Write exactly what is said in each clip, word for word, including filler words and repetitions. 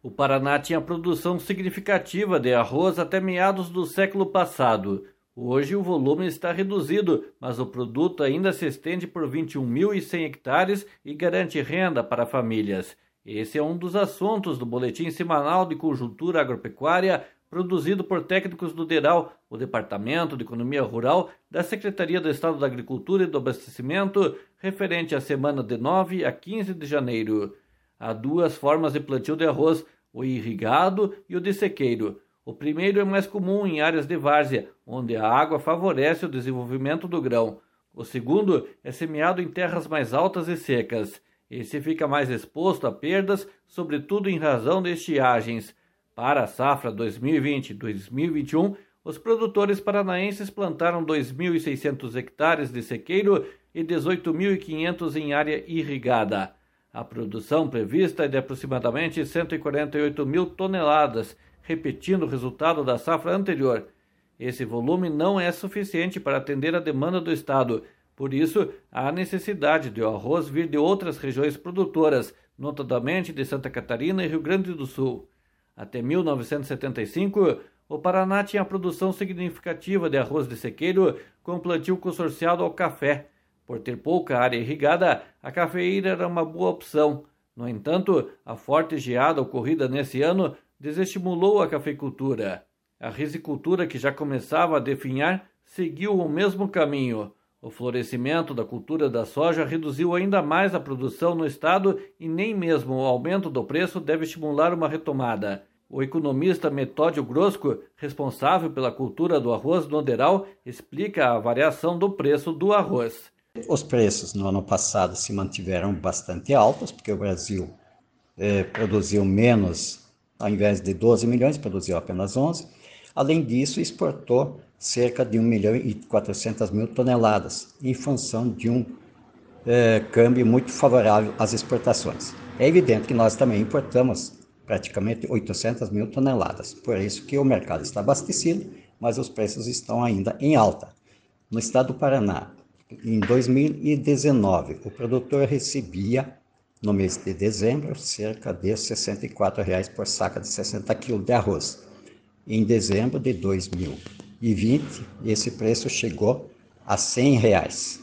O Paraná tinha produção significativa de arroz até meados do século passado. Hoje o volume está reduzido, mas o produto ainda se estende por vinte e um mil e cem hectares e garante renda para famílias. Esse é um dos assuntos do Boletim Semanal de Conjuntura Agropecuária, produzido por técnicos do DERAL, o Departamento de Economia Rural da Secretaria do Estado da Agricultura e do Abastecimento, referente à semana de nove a quinze de janeiro. Há duas formas de plantio de arroz, o irrigado e o de sequeiro. O primeiro é mais comum em áreas de várzea, onde a água favorece o desenvolvimento do grão. O segundo é semeado em terras mais altas e secas. Esse fica mais exposto a perdas, sobretudo em razão de estiagens. Para a safra dois mil e vinte dois mil e vinte e um, os produtores paranaenses plantaram dois mil e seiscentos hectares de sequeiro e dezoito mil e quinhentos em área irrigada. A produção prevista é de aproximadamente cento e quarenta e oito mil toneladas, repetindo o resultado da safra anterior. Esse volume não é suficiente para atender a demanda do estado. Por isso, há necessidade de o arroz vir de outras regiões produtoras, notadamente de Santa Catarina e Rio Grande do Sul. Até mil novecentos e setenta e cinco, o Paraná tinha produção significativa de arroz de sequeiro com plantio consorciado ao café. Por ter pouca área irrigada, a cafeeira era uma boa opção. No entanto, a forte geada ocorrida nesse ano desestimulou a cafeicultura. A rizicultura, que já começava a definhar, seguiu o mesmo caminho. O florescimento da cultura da soja reduziu ainda mais a produção no estado e nem mesmo o aumento do preço deve estimular uma retomada. O economista Metódio Grosco, responsável pela cultura do arroz no DERAL, explica a variação do preço do arroz. Os preços no ano passado se mantiveram bastante altos, porque o Brasil eh, produziu menos, ao invés de doze milhões, produziu apenas onze. Além disso, exportou cerca de um milhão e quatrocentas mil toneladas, em função de um eh, câmbio muito favorável às exportações. É evidente que nós também importamos praticamente oitocentas mil toneladas, por isso que o mercado está abastecido, mas os preços estão ainda em alta. No estado do Paraná, em dois mil e dezenove, o produtor recebia, no mês de dezembro, cerca de sessenta e quatro reais por saca de sessenta quilos de arroz. Em dezembro de dois mil e vinte, esse preço chegou a cem reais.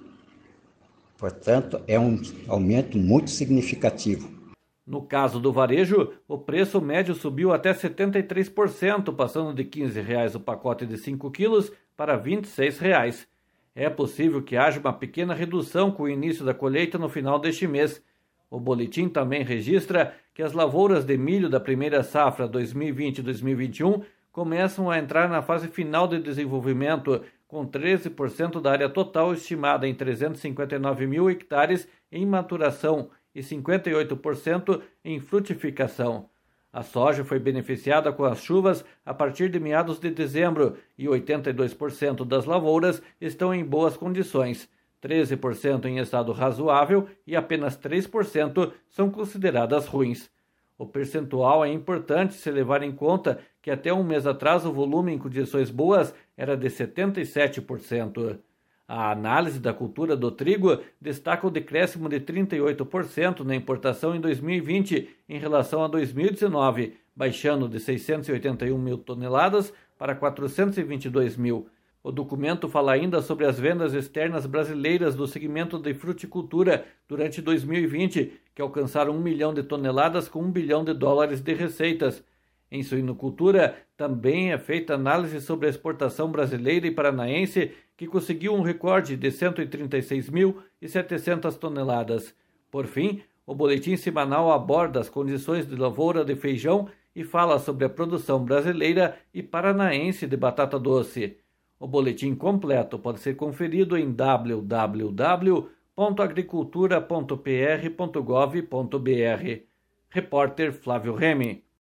Portanto, é um aumento muito significativo. No caso do varejo, o preço médio subiu até setenta e três por cento, passando de quinze reais o pacote de cinco quilos para vinte e seis reais. É possível que haja uma pequena redução com o início da colheita no final deste mês. O boletim também registra que as lavouras de milho da primeira safra dois mil e vinte dois mil e vinte e um começam a entrar na fase final de desenvolvimento, com treze por cento da área total estimada em trezentos e cinquenta e nove mil hectares em maturação e cinquenta e oito por cento em frutificação. A soja foi beneficiada com as chuvas a partir de meados de dezembro e oitenta e dois por cento das lavouras estão em boas condições, treze por cento em estado razoável e apenas três por cento são consideradas ruins. O percentual é importante se levar em conta que até um mês atrás o volume em condições boas era de setenta e sete por cento. A análise da cultura do trigo destaca o decréscimo de trinta e oito por cento na importação em dois mil e vinte em relação a dois mil e dezenove, baixando de seiscentos e oitenta e um mil toneladas para quatrocentos e vinte e dois mil. O documento fala ainda sobre as vendas externas brasileiras do segmento de fruticultura durante dois mil e vinte, que alcançaram um milhão de toneladas com um bilhão de dólares de receitas. Em suinocultura, também é feita análise sobre a exportação brasileira e paranaense, que conseguiu um recorde de cento e trinta e seis mil e setecentas toneladas. Por fim, o boletim semanal aborda as condições de lavoura de feijão e fala sobre a produção brasileira e paranaense de batata doce. O boletim completo pode ser conferido em w w w ponto agricultura ponto p r ponto gov ponto b r. Repórter Flávio Remy.